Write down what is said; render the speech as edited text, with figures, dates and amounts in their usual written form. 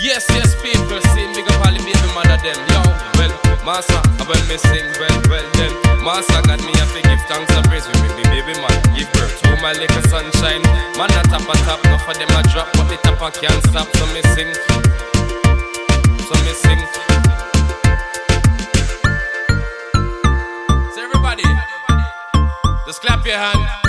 Yes, yes, people, sing big up all the baby mother them. Yo, well, Master, well, me sing, well, then Master got me a give thanks and praise with me, baby man. Give birth to my little sunshine. Man, a top a top, no for them a drop, but the top a can't stop. So me sing, so me sing. So everybody, just clap your hand.